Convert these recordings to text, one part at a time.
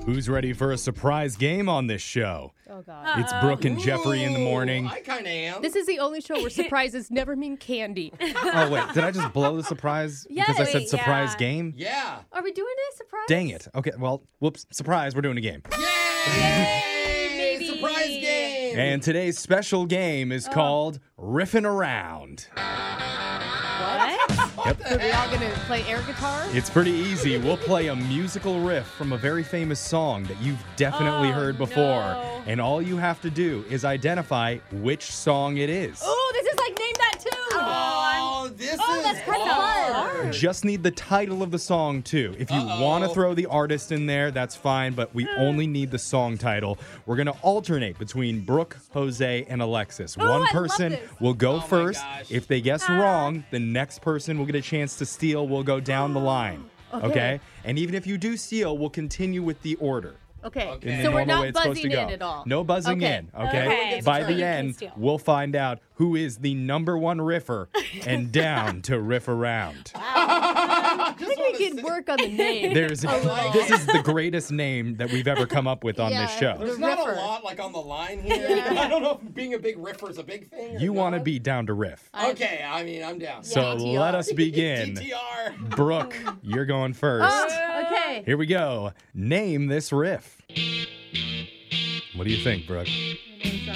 Who's ready for a surprise game on this show? Oh, God. It's Brooke and Jeffrey in the morning. I kind of am. This is the only show where surprises never mean candy. Oh, wait. Did I just blow the surprise because I said surprise game? Yeah. Are we doing a surprise? Dang it. Okay, well, whoops. Surprise. We're doing a game. Yay! Maybe. Surprise game. And today's special game is called Riffin' Around. What? Are we all going to play air guitar? It's pretty easy. We'll play a musical riff from a very famous song that you've definitely heard before. no. And all you have to do is identify which song it is. Oh, this is like Name That Tune. Oh, this is that's kind of hard. Just need the title of the song, too. If you want to throw the artist in there, that's fine, but we only need the song title. We're going to alternate between Brooke, Jose, and Alexis. I One love person this. will go my first. gosh. If they guess wrong, the next person will get a chance to steal. We'll go down the line. Okay? And even if you do steal, we'll continue with the order. Okay. Okay. In the So we're normal way not it's supposed to buzzing go. in at all. No buzzing Okay. in, okay? Okay. By You the can end, steal. we'll find out who is the number one riffer and down to riff around. I think we can work on the name. This is the greatest name that we've ever come up with on this Yeah. show. There's The not riffer. a lot like on the line here. Yeah. I don't know if being a big riffer is a big thing. You want to be down to riff. Okay, I mean, I'm down. So DTR. let us begin. DTR. Brooke, you're going first. Okay. Here we go. Name this riff. What do you think, Brooke? Yeah,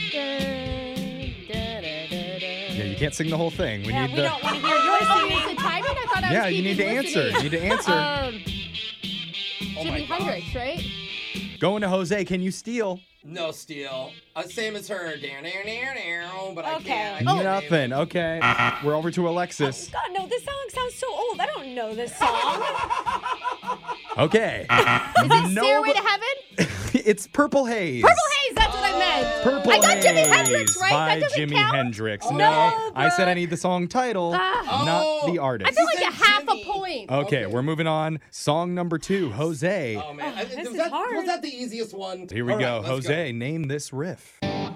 you can't sing the whole thing. We need we the. don't want to hear your Oh, singing. is it timing? I thought I was Yeah, you need to answer. You need to answer. Oh my Jimi gosh. Hendrix, right? Going to Jose, can you steal? No steal. Same as her. But I Okay. can't. Nothing. Okay. We're over to Alexis. God, no, this song sounds so old. I don't know this song. Okay. Is it Stairway to Heaven? It's Purple Haze. Purple Haze, that's what I meant. Purple I got Haze Jimi Hendrix, right? by That doesn't Jimi count? Hendrix. Oh, no, I said I Brooke. need the song title, Ah. not the Oh. artist. I feel like said a half Jimmy. a point. Okay, we're moving on. Song number 2, Jose. Oh, man. this was is that, hard. Was that the easiest one? Here we All go. right, let's Jose, name this riff.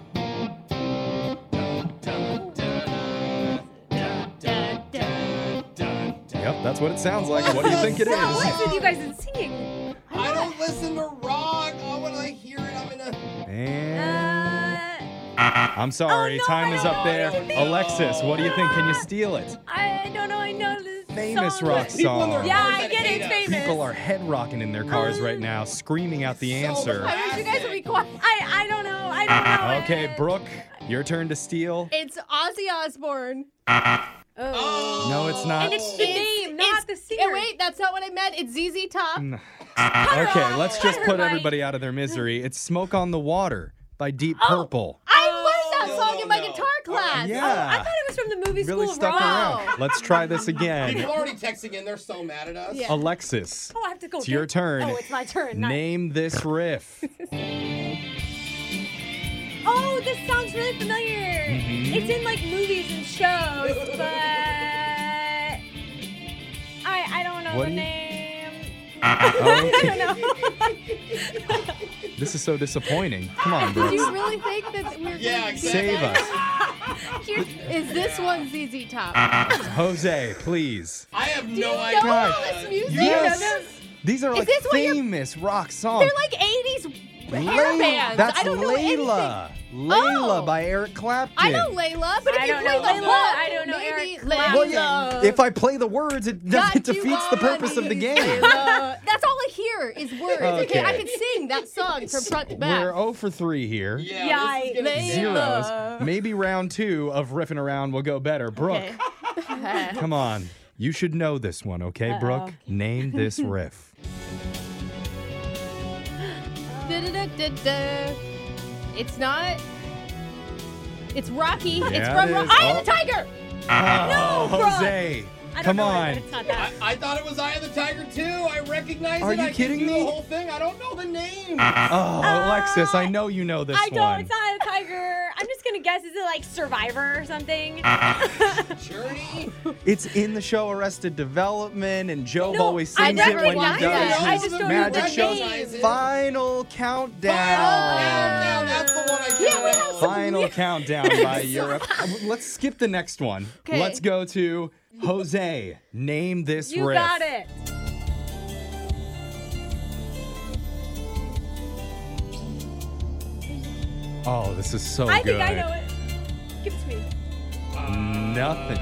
Yep, that's what it sounds like. What do you think it What's is? with you guys and singing? I don't listen to rock. Oh, when I hear it, I'm in a... And Uh, I'm sorry, oh, no, time I is don't up know there. anything. Alexis, what do you think? Can you steal it? I don't know. I know this Famous song. rock People in their song. Yeah, cars I that get it. hate It's us. famous. People are head rocking in their cars right now, screaming out the So answer. I wish you guys would be quiet. I don't know. I don't know. Okay, it. Brooke, your turn to steal. It's Ozzy Osbourne. Oh. No, it's not. And it's the name, not the singer. Oh, wait, that's not what I meant. It's ZZ Top. Okay, let's just Cut her, put Mike. everybody out of their misery. It's Smoke on the Water by Deep Oh. Purple. I learned that song in my no. guitar class. Yeah. I thought it was from the movie Really School of stuck Rock. around. Let's try this People again. already texting in. They're so mad at us. Yeah. Alexis, Oh, I have to go. it's your get- turn. Oh, it's my turn. Nice. Name this riff. Oh, this song's really familiar. Mhm. It's in like movies and shows, but I don't know What the do you- name. Okay. This is so disappointing. Come on, Did you Brooks. really think that we were Yeah, going to do exactly. Save that? us. Is this one ZZ Top? Jose, please. I have no you idea. know God. all this music? Yes. These are like this what you're- famous rock songs. They're like 80s hair bands. That's I don't know Layla. anything. Layla Oh. by Eric Clapton. I know Layla, but if I you don't play know the Layla. hook, I don't know maybe Eric Layla. Well, yeah, if I play the words, it Got you defeats the purpose of the on game. Layla. That's all I hear is words. Okay. I can sing that song from front to back. We're 0 for 3 here. Yeah, this is gonna be Layla. Zeros. Maybe round 2 of riffing around will go better. Brooke, Okay. come on. You should know this one, okay, Brooke? Name this riff. Da-da-da-da-da. It's not. It's Rocky. Yeah, it's from it is. Eye of Oh. the Tiger. Oh, Brooke. Jose. I don't Come know on. It, but it's not that. I thought it was Eye of the Tiger too. I recognize Are it. you I kidding can do me? the whole thing. I don't know the name. Oh, Alexis, I know you know this I don't. one. It's not a tiger. I'm just gonna guess. Is it like Survivor or something? Journey. It's in the show Arrested Development, and Job No, always I sings it when he recognize does it. I his just don't know magic the shows. name. Final Countdown. Countdown. That's the one I can't Yeah, we have remember. some Final Countdown by Europe. Let's skip the next one. Okay. Let's go to Jose. Name this You riff. got it. Oh, this is so I good. think I know it. Give it to me. Nothing.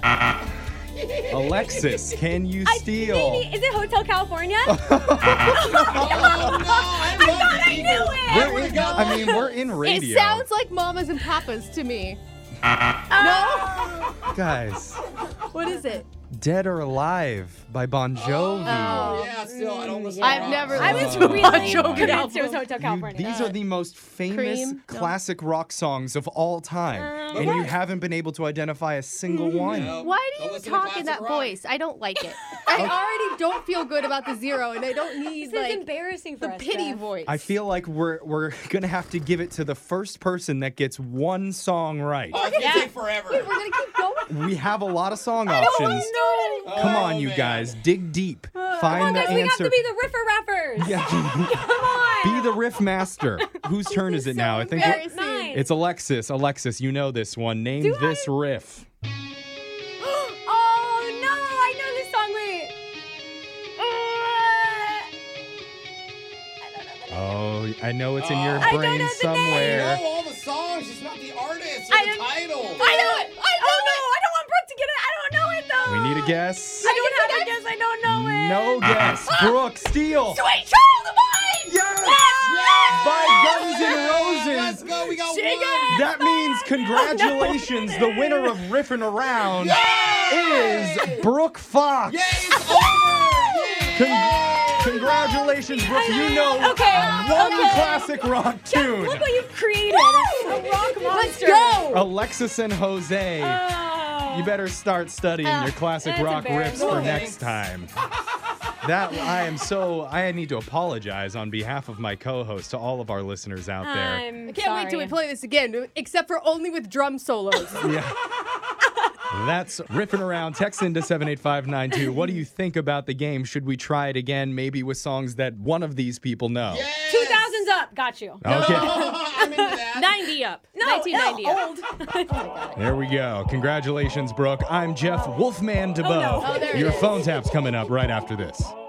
Alexis, can you steal? Maybe, is it Hotel California? Oh, no, I thought I knew it. We're in radio. It sounds like Mamas and Papas to me. Guys, What is it? Dead or Alive by Bon Jovi. Oh. Yeah, still, I don't listen I've to never rock. I was listened to really Bon Jovi convinced album. it was Hotel California. These are the most famous Cream? No. classic rock songs of all time. And you haven't been able to identify a single one. No. Why do Don't you listen to talk in classic that rock. voice? I don't like it. I already don't feel good about the zero, and I don't need This is like embarrassing for the us. pity Beth. voice. I feel like we're gonna have to give it to the first person that gets one song right. Oh, it's going to take forever. We're gonna keep going. We have a lot of song options. Come on, you man. guys, dig deep. Come Find on, the guys, we have answer. to be the Riffer Rappers. Yeah. Come on. Be the riff master. Whose turn is it now? I think embarrassing. Mine. it's Alexis. Alexis, you know this one. Name Do this riff. Oh no, I know this song. Wait. I don't know the name. Oh, I know it's in your I don't brain know the I somewhere. know all the songs, just not the artist or I the don't- title. I know it. Oh no, I don't want Brooke to get it. I don't know it though. We need a guess. I don't have a guess. I don't know it. No guess. Brooke, steal. Sweet Child of Mine. Yes! Yeah! By Guns N' Roses. Let's go, we got Sing one. it. That means congratulations. The winner of Riffin' Around is Brooke Fox. Yay, it's over! Yay! Congratulations, Brooke. You know Okay, one okay. classic rock tune. Look what you've created. A rock monster. Go. Alexis and Jose. Oh. You better start studying your classic that's rock riffs for embarrassing. next time. I need to apologize on behalf of my co-host to all of our listeners out there. I'm I can't wait till we sorry. play this again, except for only with drum solos. Yeah. That's Riffing Around. Text into 78592. What do you think about the game? Should we try it again, maybe with songs that one of these people know? Yes! 2000s up. Got you. Okay. I'm into that. 90 up. No, 1990 no, up. old. There we go. Congratulations, Brooke. I'm Jeff Wolfman DeBoe. no. Oh, there it Your is. phone tap's coming up right after this.